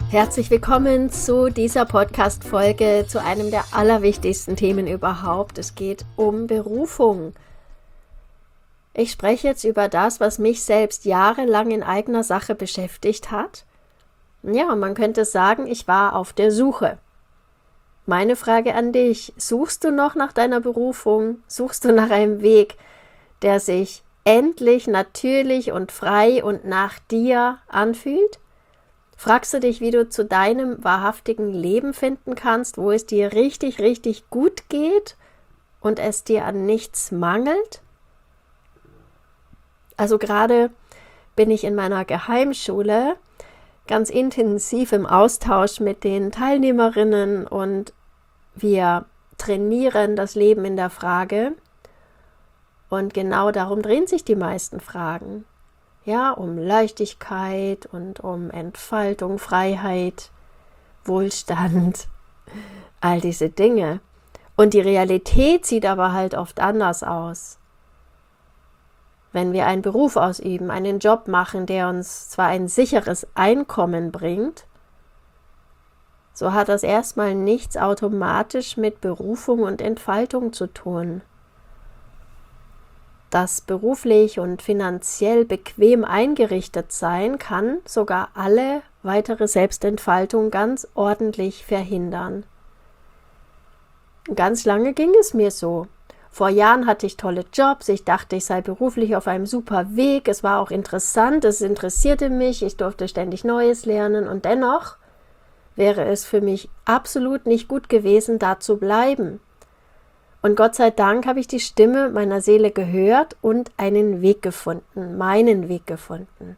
Herzlich willkommen zu dieser Podcast-Folge, zu einem der allerwichtigsten Themen überhaupt. Es geht um Berufung. Ich spreche jetzt über das, was mich selbst jahrelang in eigener Sache beschäftigt hat. Ja, man könnte sagen, ich war auf der Suche. Meine Frage an dich: Suchst du noch nach deiner Berufung? Suchst du nach einem Weg, der sich endlich natürlich und frei und nach dir anfühlt? Fragst du dich, wie du zu deinem wahrhaftigen Leben finden kannst, wo es dir richtig, richtig gut geht und es dir an nichts mangelt? Also gerade bin ich in meiner Geheimschule ganz intensiv im Austausch mit den Teilnehmerinnen und wir trainieren das Leben in der Frage. Und genau darum drehen sich die meisten Fragen. Ja, um Leichtigkeit und um Entfaltung, Freiheit, Wohlstand, all diese Dinge. Und die Realität sieht aber halt oft anders aus. Wenn wir einen Beruf ausüben, einen Job machen, der uns zwar ein sicheres Einkommen bringt, so hat das erstmal nichts automatisch mit Berufung und Entfaltung zu tun. Das beruflich und finanziell bequem eingerichtet sein kann sogar alle weitere Selbstentfaltung ganz ordentlich verhindern. Ganz lange ging es mir so. Vor Jahren hatte ich tolle Jobs, ich dachte, ich sei beruflich auf einem super Weg, es war auch interessant, es interessierte mich, ich durfte ständig Neues lernen und dennoch wäre es für mich absolut nicht gut gewesen, da zu bleiben. Und Gott sei Dank habe ich die Stimme meiner Seele gehört und einen Weg gefunden, meinen Weg gefunden.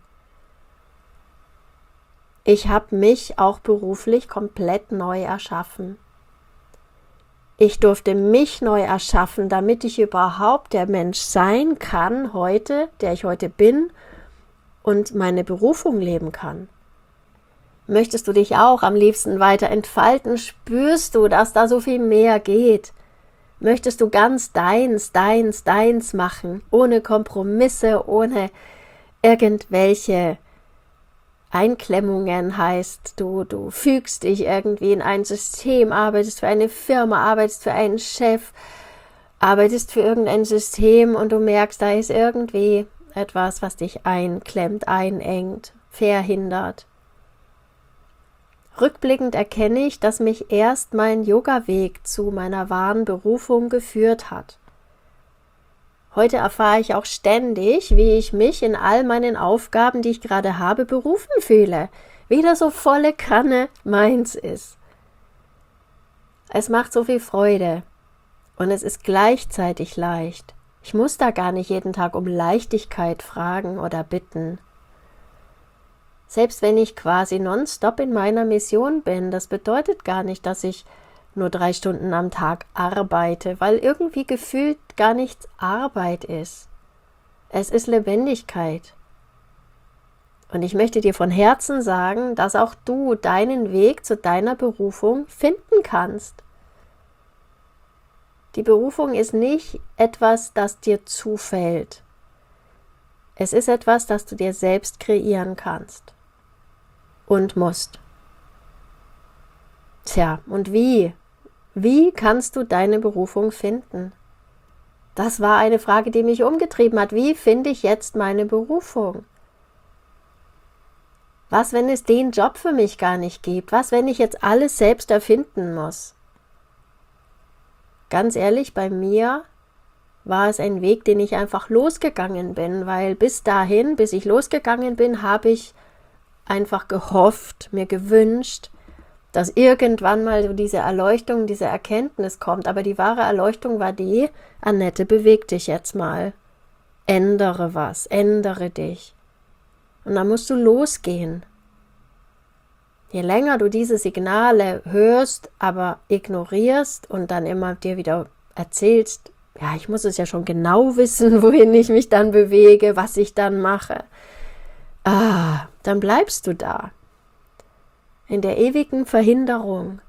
Ich habe mich auch beruflich komplett neu erschaffen. Ich durfte mich neu erschaffen, damit ich überhaupt der Mensch sein kann heute, der ich heute bin und meine Berufung leben kann. Möchtest du dich auch am liebsten weiter entfalten? Spürst du, dass da so viel mehr geht? Möchtest du ganz deins machen, ohne Kompromisse, ohne irgendwelche Einklemmungen, heißt, du fügst dich irgendwie in ein System, arbeitest für eine Firma, arbeitest für einen Chef, arbeitest für irgendein System und du merkst, da ist irgendwie etwas, was dich einklemmt, einengt, verhindert. Rückblickend erkenne ich, dass mich erst mein Yoga-Weg zu meiner wahren Berufung geführt hat. Heute erfahre ich auch ständig, wie ich mich in all meinen Aufgaben, die ich gerade habe, berufen fühle. Wieder so volle Kanne meins ist. Es macht so viel Freude und es ist gleichzeitig leicht. Ich muss da gar nicht jeden Tag um Leichtigkeit fragen oder bitten. Selbst wenn ich quasi nonstop in meiner Mission bin, das bedeutet gar nicht, dass ich nur 3 Stunden am Tag arbeite, weil irgendwie gefühlt gar nichts Arbeit ist. Es ist Lebendigkeit. Und ich möchte dir von Herzen sagen, dass auch du deinen Weg zu deiner Berufung finden kannst. Die Berufung ist nicht etwas, das dir zufällt. Es ist etwas, das du dir selbst kreieren kannst. Und musst. Tja, und wie? Wie kannst du deine Berufung finden? Das war eine Frage, die mich umgetrieben hat. Wie finde ich jetzt meine Berufung? Was, wenn es den Job für mich gar nicht gibt? Was, wenn ich jetzt alles selbst erfinden muss? Ganz ehrlich, bei mir war es ein Weg, den ich einfach losgegangen bin, weil bis dahin, bis ich losgegangen bin, habe ich einfach gehofft, mir gewünscht, dass irgendwann mal so diese Erleuchtung, diese Erkenntnis kommt. Aber die wahre Erleuchtung war die: Annette, beweg dich jetzt mal. Ändere was, ändere dich. Und dann musst du losgehen. Je länger du diese Signale hörst, aber ignorierst und dann immer dir wieder erzählst, ja, ich muss es ja schon genau wissen, wohin ich mich dann bewege, was ich dann mache. Dann bleibst du da, in der ewigen Verhinderung,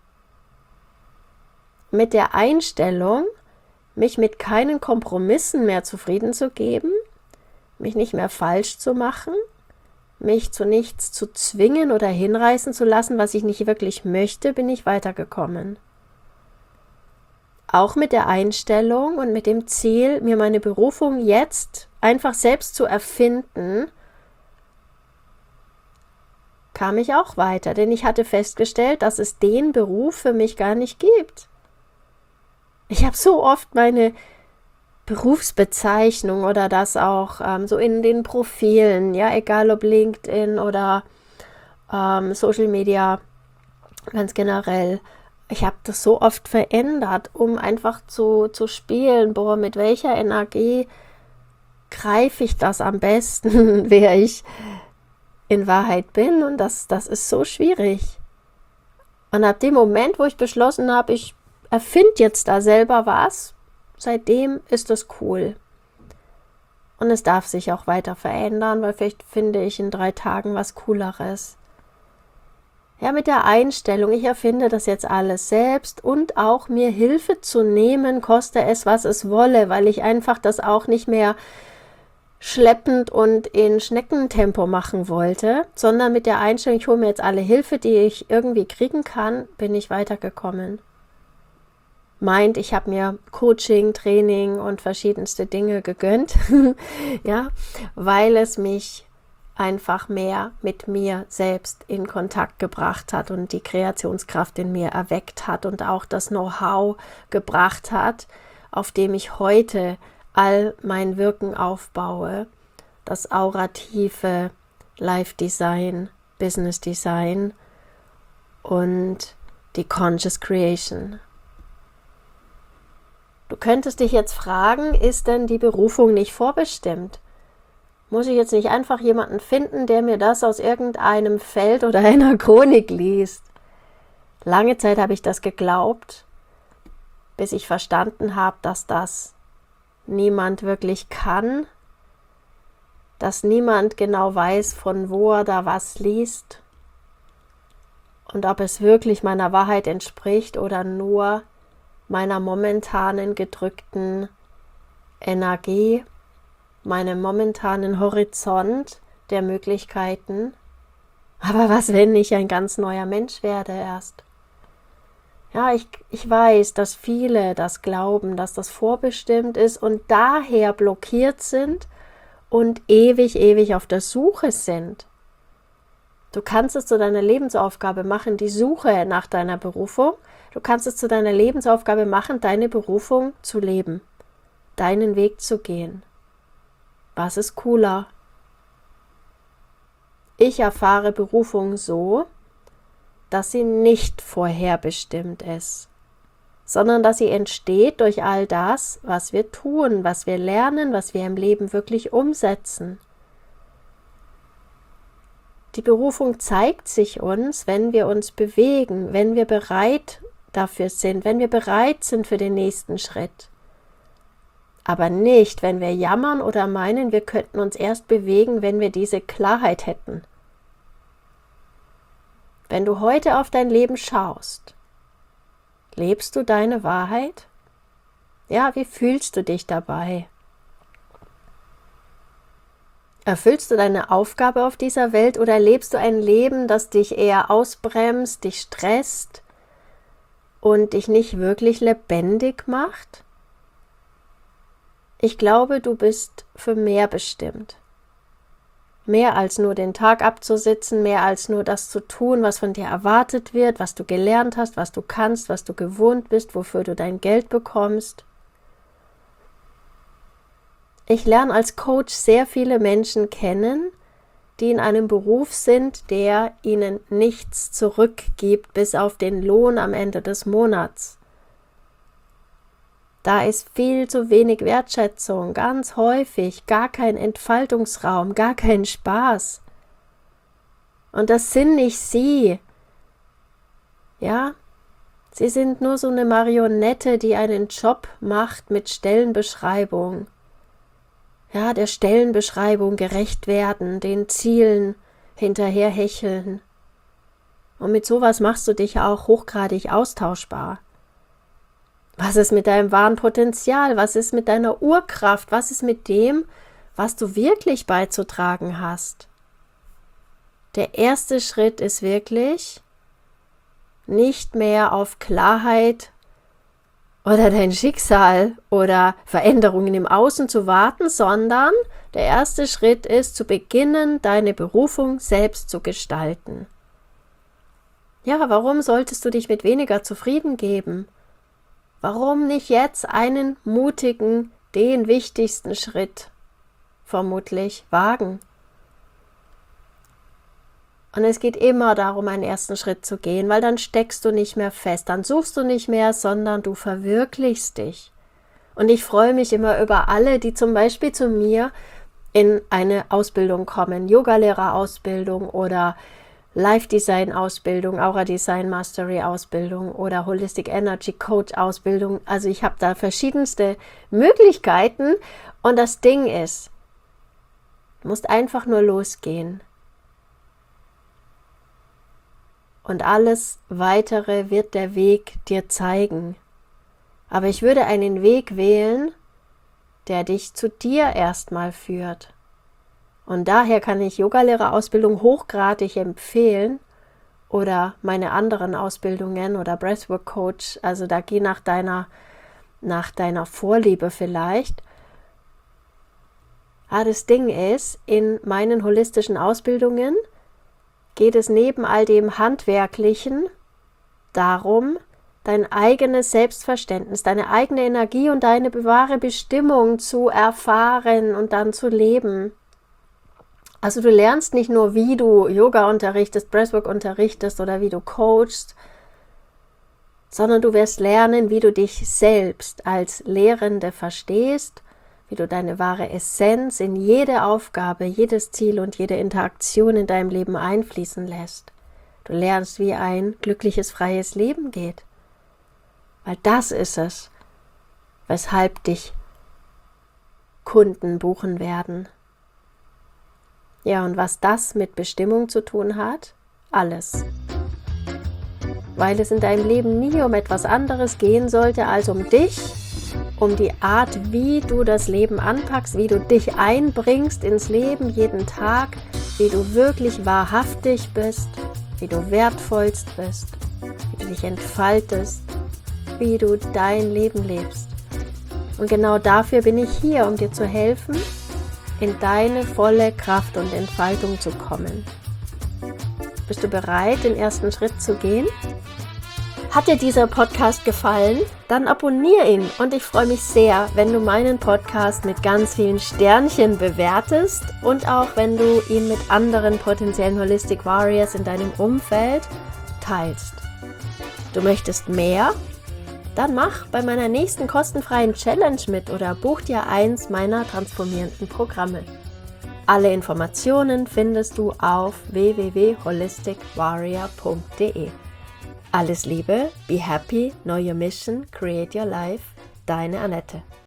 mit der Einstellung, mich mit keinen Kompromissen mehr zufrieden zu geben, mich nicht mehr falsch zu machen, mich zu nichts zu zwingen oder hinreißen zu lassen, was ich nicht wirklich möchte, bin ich weitergekommen. Auch mit der Einstellung und mit dem Ziel, mir meine Berufung jetzt einfach selbst zu erfinden, kam ich auch weiter, denn ich hatte festgestellt, dass es den Beruf für mich gar nicht gibt. Ich habe so oft meine Berufsbezeichnung oder das auch so in den Profilen, ja, egal ob LinkedIn oder Social Media, ganz generell. Ich habe das so oft verändert, um einfach zu spielen, mit welcher Energie greife ich das am besten, wer ich in Wahrheit bin, und das ist so schwierig. Und ab dem Moment, wo ich beschlossen habe, ich erfinde jetzt da selber was, seitdem ist das cool. Und es darf sich auch weiter verändern, weil vielleicht finde ich in 3 Tagen was Cooleres. Ja, mit der Einstellung, ich erfinde das jetzt alles selbst und auch mir Hilfe zu nehmen, koste es, was es wolle, weil ich einfach das auch nicht mehr schleppend und in Schneckentempo machen wollte, sondern mit der Einstellung, ich hole mir jetzt alle Hilfe, die ich irgendwie kriegen kann, bin ich weitergekommen. Meint, ich habe mir Coaching, Training und verschiedenste Dinge gegönnt, ja, weil es mich einfach mehr mit mir selbst in Kontakt gebracht hat und die Kreationskraft in mir erweckt hat und auch das Know-how gebracht hat, auf dem ich heute all mein Wirken aufbaue, das aurative Life Design, Business Design und die Conscious Creation. Du könntest dich jetzt fragen, ist denn die Berufung nicht vorbestimmt? Muss ich jetzt nicht einfach jemanden finden, der mir das aus irgendeinem Feld oder einer Chronik liest? Lange Zeit habe ich das geglaubt, bis ich verstanden habe, dass das niemand wirklich kann, dass niemand genau weiß, von wo er da was liest und ob es wirklich meiner Wahrheit entspricht oder nur meiner momentanen gedrückten Energie, meinem momentanen Horizont der Möglichkeiten. Aber was, wenn ich ein ganz neuer Mensch werde erst? Ja, ich weiß, dass viele das glauben, dass das vorbestimmt ist und daher blockiert sind und ewig auf der Suche sind. Du kannst es zu deiner Lebensaufgabe machen, die Suche nach deiner Berufung. Du kannst es zu deiner Lebensaufgabe machen, deine Berufung zu leben, deinen Weg zu gehen. Was ist cooler? Ich erfahre Berufung so, dass sie nicht vorherbestimmt ist, sondern dass sie entsteht durch all das, was wir tun, was wir lernen, was wir im Leben wirklich umsetzen. Die Berufung zeigt sich uns, wenn wir uns bewegen, wenn wir bereit dafür sind, wenn wir bereit sind für den nächsten Schritt. Aber nicht, wenn wir jammern oder meinen, wir könnten uns erst bewegen, wenn wir diese Klarheit hätten. Wenn du heute auf dein Leben schaust, lebst du deine Wahrheit? Ja, wie fühlst du dich dabei? Erfüllst du deine Aufgabe auf dieser Welt oder lebst du ein Leben, das dich eher ausbremst, dich stresst und dich nicht wirklich lebendig macht? Ich glaube, du bist für mehr bestimmt. Mehr als nur den Tag abzusitzen, mehr als nur das zu tun, was von dir erwartet wird, was du gelernt hast, was du kannst, was du gewohnt bist, wofür du dein Geld bekommst. Ich lerne als Coach sehr viele Menschen kennen, die in einem Beruf sind, der ihnen nichts zurückgibt, bis auf den Lohn am Ende des Monats. Da ist viel zu wenig Wertschätzung, ganz häufig gar kein Entfaltungsraum, gar kein Spaß. Und das sind nicht sie. Ja, sie sind nur so eine Marionette, die einen Job macht mit Stellenbeschreibung. Ja, der Stellenbeschreibung gerecht werden, den Zielen hinterher hecheln. Und mit sowas machst du dich auch hochgradig austauschbar. Was ist mit deinem wahren Potenzial? Was ist mit deiner Urkraft? Was ist mit dem, was du wirklich beizutragen hast? Der erste Schritt ist wirklich, nicht mehr auf Klarheit oder dein Schicksal oder Veränderungen im Außen zu warten, sondern der erste Schritt ist, zu beginnen, deine Berufung selbst zu gestalten. Ja, warum solltest du dich mit weniger zufrieden geben? Warum nicht jetzt einen mutigen, den wichtigsten Schritt vermutlich wagen? Und es geht immer darum, einen ersten Schritt zu gehen, weil dann steckst du nicht mehr fest, dann suchst du nicht mehr, sondern du verwirklichst dich. Und ich freue mich immer über alle, die zum Beispiel zu mir in eine Ausbildung kommen, Yogalehrerausbildung oder Life-Design-Ausbildung, Aura-Design-Mastery-Ausbildung oder Holistic Energy Coach-Ausbildung. Also ich habe da verschiedenste Möglichkeiten und das Ding ist, du musst einfach nur losgehen. Und alles Weitere wird der Weg dir zeigen. Aber ich würde einen Weg wählen, der dich zu dir erstmal führt. Und daher kann ich Yogalehrerausbildung hochgradig empfehlen oder meine anderen Ausbildungen oder Breathwork Coach, also da geh nach deiner Vorliebe vielleicht. Aber das Ding ist, in meinen holistischen Ausbildungen geht es neben all dem Handwerklichen darum, dein eigenes Selbstverständnis, deine eigene Energie und deine wahre Bestimmung zu erfahren und dann zu leben. Also du lernst nicht nur, wie du Yoga unterrichtest, Breathwork unterrichtest oder wie du coachst, sondern du wirst lernen, wie du dich selbst als Lehrende verstehst, wie du deine wahre Essenz in jede Aufgabe, jedes Ziel und jede Interaktion in deinem Leben einfließen lässt. Du lernst, wie ein glückliches, freies Leben geht. Weil das ist es, weshalb dich Kunden buchen werden. Ja, und was das mit Bestimmung zu tun hat? Alles. Weil es in deinem Leben nie um etwas anderes gehen sollte als um dich, um die Art, wie du das Leben anpackst, wie du dich einbringst ins Leben jeden Tag, wie du wirklich wahrhaftig bist, wie du wertvollst bist, wie du dich entfaltest, wie du dein Leben lebst. Und genau dafür bin ich hier, um dir zu helfen, in deine volle Kraft und Entfaltung zu kommen. Bist du bereit, den ersten Schritt zu gehen? Hat dir dieser Podcast gefallen? Dann abonniere ihn und ich freue mich sehr, wenn du meinen Podcast mit ganz vielen Sternchen bewertest und auch wenn du ihn mit anderen potenziellen Holistic Warriors in deinem Umfeld teilst. Du möchtest mehr? Dann mach bei meiner nächsten kostenfreien Challenge mit oder buch dir eins meiner transformierenden Programme. Alle Informationen findest du auf www.holisticwarrior.de. Alles Liebe, be happy, know your mission, create your life, deine Annette.